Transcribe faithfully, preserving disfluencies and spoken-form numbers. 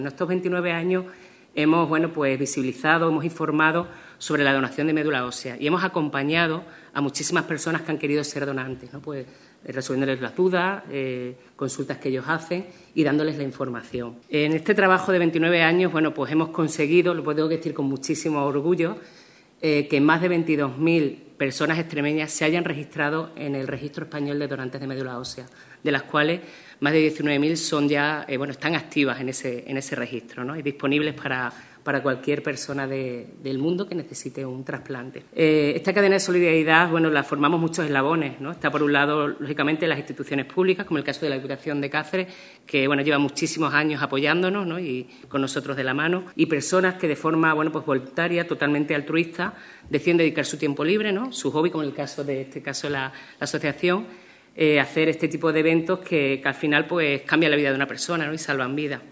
En estos veintinueve años hemos bueno, pues, visibilizado, hemos informado sobre la donación de médula ósea y hemos acompañado a muchísimas personas que han querido ser donantes, ¿no? Pues, resolviéndoles las dudas, eh, consultas que ellos hacen y dándoles la información. En este trabajo de veintinueve años, bueno, pues hemos conseguido, lo puedo decir con muchísimo orgullo, eh, que más de veintidós mil personas extremeñas se hayan registrado en el Registro Español de Donantes de Médula Ósea, de las cuales más de diecinueve mil son ya, eh, bueno, están activas en ese, en ese registro, ¿no? Y disponibles para, para cualquier persona de, del mundo que necesite un trasplante. Eh, esta cadena de solidaridad, bueno, la formamos muchos eslabones, ¿no? Está, por un lado, lógicamente, las instituciones públicas, como el caso de la Diputación de Cáceres, que, bueno, lleva muchísimos años apoyándonos, ¿no? Y con nosotros de la mano, y personas que de forma, bueno, pues voluntaria, totalmente altruista, deciden dedicar su tiempo libre, ¿no? Su hobby, como en el caso de este caso la, la asociación, eh, hacer este tipo de eventos que, que al final pues cambia la vida de una persona, ¿no? Y salvan vidas.